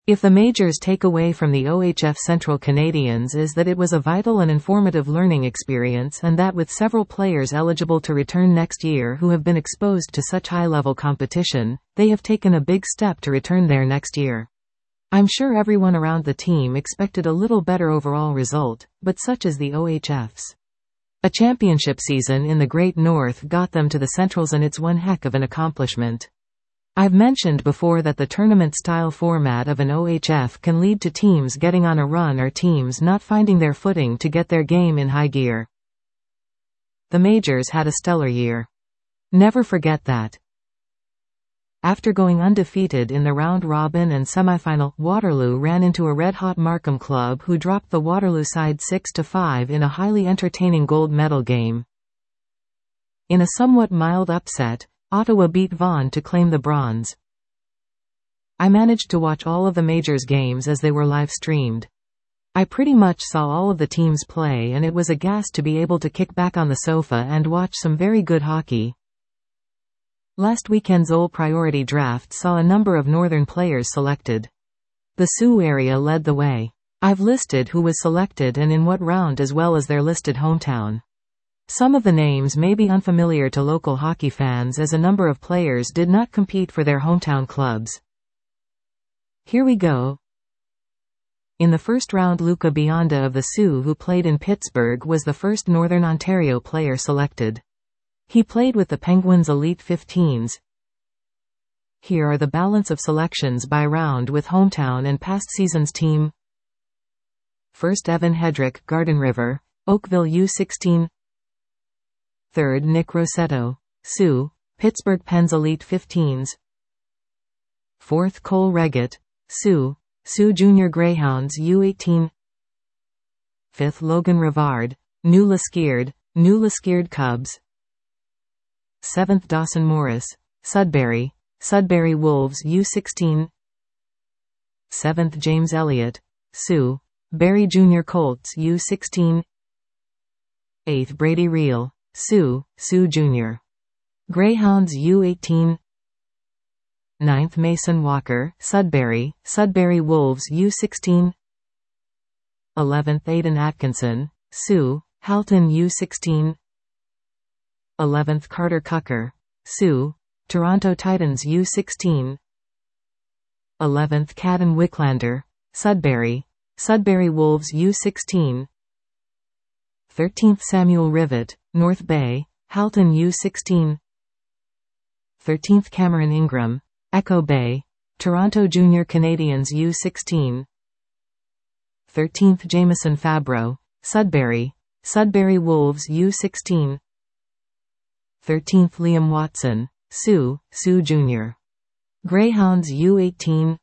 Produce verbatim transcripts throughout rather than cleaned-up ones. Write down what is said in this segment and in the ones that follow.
If the majors take away from the O H F Central Canadians is that it was a vital and informative learning experience, and that with several players eligible to return next year who have been exposed to such high-level competition, they have taken a big step to return there next year. I'm sure everyone around the team expected a little better overall result, but such is the O H F's. A championship season in the Great North got them to the Centrals, and it's one heck of an accomplishment. I've mentioned before that the tournament-style format of an O H F can lead to teams getting on a run or teams not finding their footing to get their game in high gear. The majors had a stellar year. Never forget that. After going undefeated in the round-robin and semifinal, Waterloo ran into a red-hot Markham club who dropped the Waterloo side six to five in a highly entertaining gold medal game. In a somewhat mild upset, Ottawa beat Vaughan to claim the bronze. I managed to watch all of the majors games as they were live-streamed. I pretty much saw all of the teams play, and it was a gas to be able to kick back on the sofa and watch some very good hockey. Last weekend's O L Priority Draft saw a number of northern players selected. The Sioux area led the way. I've listed who was selected and in what round as well as their listed hometown. Some of the names may be unfamiliar to local hockey fans as a number of players did not compete for their hometown clubs. Here we go. In the first round, Luca Bionda of the Sioux, who played in Pittsburgh, was the first Northern Ontario player selected. He played with the Penguins Elite fifteens. Here are the balance of selections by round with hometown and past season's team. First, Evan Hedrick, Garden River, Oakville U sixteen. Third, Nick Rossetto, Sioux, Pittsburgh Pens Elite fifteens. Fourth, Cole Reggett, Sioux, Sioux Junior Greyhounds U eighteen. Fifth, Logan Rivard, New Liskeard, New Liskeard Cubs. Seventh, Dawson Morris, Sudbury, Sudbury Wolves U sixteen. Seventh, James Elliott, Sioux, Barrie Junior Colts U sixteen. Eighth, Brady Reel, Sioux, Sioux Junior Greyhounds U eighteen. Ninth, Mason Walker, Sudbury, Sudbury Wolves U sixteen. Eleventh, Aiden Atkinson, Sioux, Halton U sixteen. Eleventh, Carter Cucker, Sioux, Toronto Titans U sixteen. Eleventh, Caden Wicklander, Sudbury, Sudbury Wolves U sixteen. Thirteenth, Samuel Rivet, North Bay, Halton U sixteen. Thirteenth, Cameron Ingram, Echo Bay, Toronto Junior Canadians U sixteen. Thirteenth, Jameson Fabro, Sudbury, Sudbury Wolves U sixteen. Thirteenth, Liam Watson, Sioux, Sioux Junior Greyhounds U eighteen.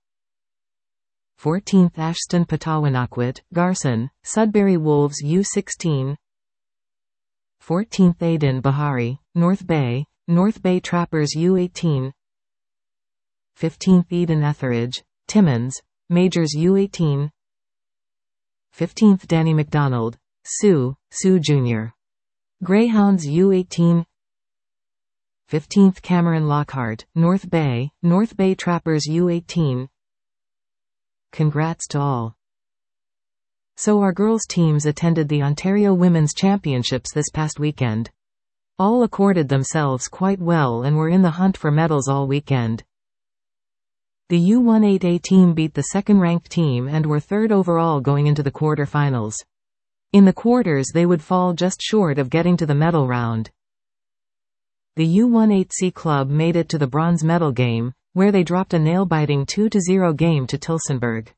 Fourteenth, Ashton Patawanakwit, Garson, Sudbury Wolves U sixteen. Fourteenth, Aiden Bahari, North Bay, North Bay Trappers U eighteen. Fifteenth, Eden Etheridge, Timmins, Majors U eighteen. Fifteenth, Danny McDonald, Sioux, Sioux Junior Greyhounds U eighteen. Fifteenth, Cameron Lockhart, North Bay, North Bay Trappers U eighteen. Congrats to all. So our girls' teams attended the Ontario Women's Championships this past weekend. All accorded themselves quite well and were in the hunt for medals all weekend. The U eighteen A team beat the second-ranked team and were third overall going into the quarter-finals. In the quarters they would fall just short of getting to the medal round. The U eighteen C club made it to the bronze medal game, where they dropped a nail-biting two to zero game to Tillsonburg.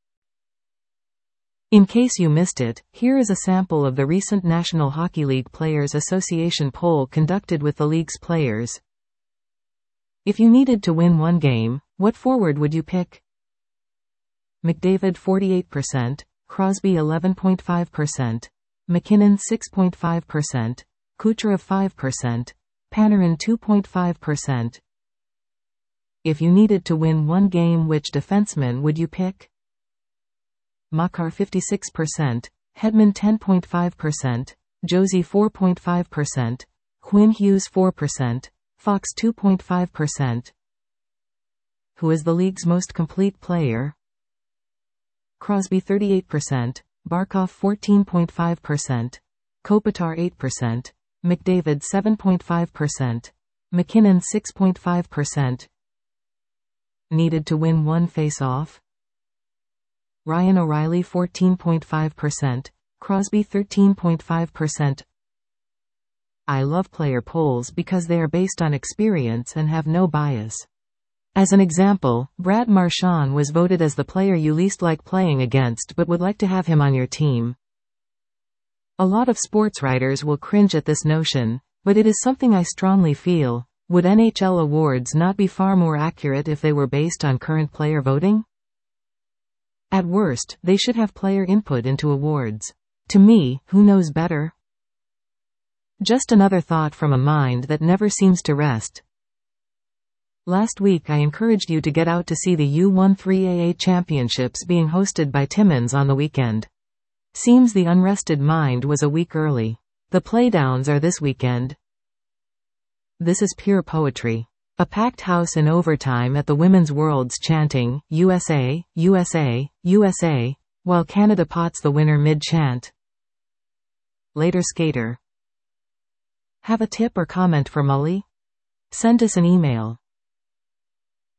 In case you missed it, here is a sample of the recent National Hockey League Players Association poll conducted with the league's players. If you needed to win one game, what forward would you pick? McDavid forty-eight percent, Crosby eleven point five percent, McKinnon six point five percent, Kucherov five percent, Panarin two point five percent. If you needed to win one game, which defenseman would you pick? Makar fifty-six percent, Hedman ten point five percent, Josie four point five percent, Quinn Hughes four percent, Fox two point five percent. Who is the league's most complete player? Crosby thirty-eight percent, Barkov fourteen point five percent, Kopitar eight percent, McDavid seven point five percent, McKinnon six point five percent. Needed to win one face-off? Ryan O'Reilly fourteen point five percent, Crosby thirteen point five percent. I love player polls because they are based on experience and have no bias. As an example, Brad Marchand was voted as the player you least like playing against but would like to have him on your team. A lot of sports writers will cringe at this notion, but it is something I strongly feel. Would N H L awards not be far more accurate if they were based on current player voting? At worst, they should have player input into awards. To me, who knows better? Just another thought from a mind that never seems to rest. Last week I encouraged you to get out to see the U thirteen A A Championships being hosted by Timmins on the weekend. Seems the unrested mind was a week early. The playdowns are this weekend. This is pure poetry. A packed house in overtime at the Women's Worlds chanting, U S A, U S A, U S A, while Canada pots the winner mid-chant. Later skater. Have a tip or comment for Mully? Send us an email.